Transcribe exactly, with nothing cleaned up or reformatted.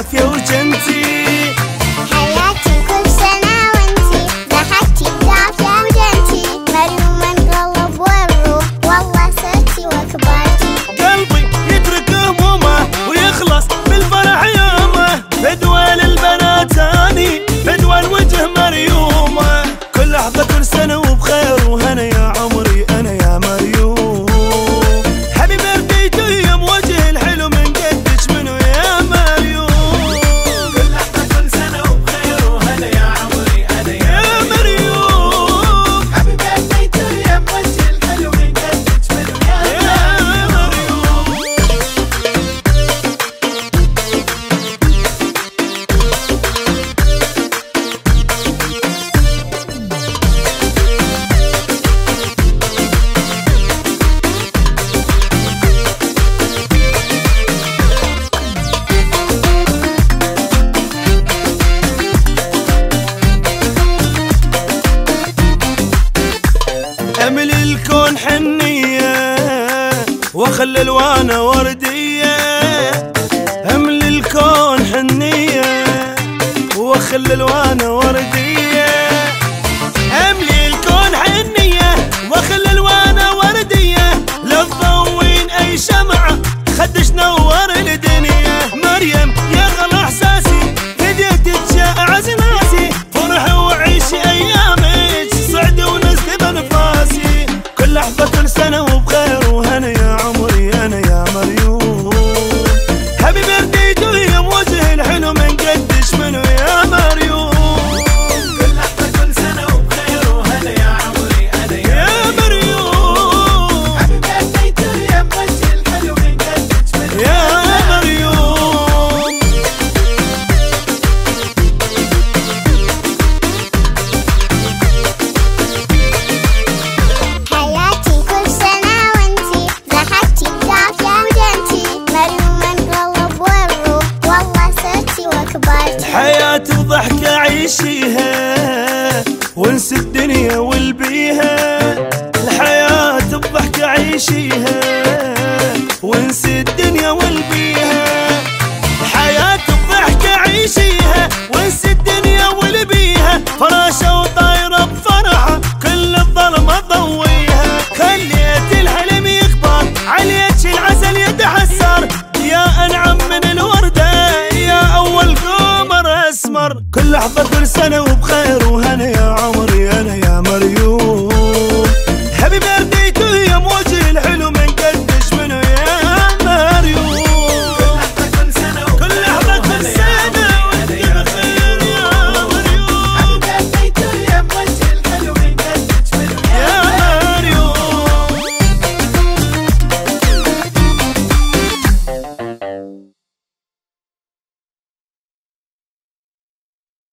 عافية وجنتي. حياتي كل سنة وانتي ضحكتي بعافية وجنتي، مريوم انقلب والروح والله صرتي وكبرتي. قلبي يترك همومه ويخلص بالفرح يومه، بدوى للبنات اني بدوى الوجه مريومه. كل لحظة كل سنة وبخير وهنا يا عمري انا يا مريوم. هابي بيرثدي تو يوم وجه الحلو من قدش منو يا مريوم. كل لحظة كل سنة وبخير وهنا يا عمري انا يا مريوم. هابي بيرثدي تو يوم وجه الحلو من قدش منو يا مريوم. املي الكون حنية واخلي الوانه وردية. املي الكون حنية واخلي الوانه وردية. املي الكون حنية واخلي الوانه وردية. لو تضوين اي شمعة خدش نور الدنيا. مريم يا غلا احساسي هديتك شائع ناسي. فرحي وعيشي ايامك صعد ونزل بانفاسي. كل لحظة كل سنة وبخير وهنا يا عمري انا يا مريوم. هابي بيرثدي تو يوم وجه الحلو من قدش منو يا مريوم. كل لحظة كل سنة وبخير وهنا يا عمري أنا يا مريوم. هابي بيرثدي تو يوم وجه الحلو من قدش منو يا مريوم. حياتي كل سنة وانتي ضحكتي بعافية وجنتي، مريوم انقلب والروح والله صرتي وكبرتي. حياتي وضحكة عيشيها وانسى الدنيا والبيها. الحياة بضحكة عيشيها وانسى الدنيا والبيها. الحياة بضحكة عيشيها وانسى الدنيا والبيها. فراشة وطايرة بفرحة كل الظلمة ضويها. خليت الحلم يكبر عليك العسل يتحسر. يا انعم من الوردة يا اول قمر اسمر. كل لحظة كل سنة وبخير وهنا يا عمري انا يا مريوم. هابي بيرثدي تو يوم وجه الحلو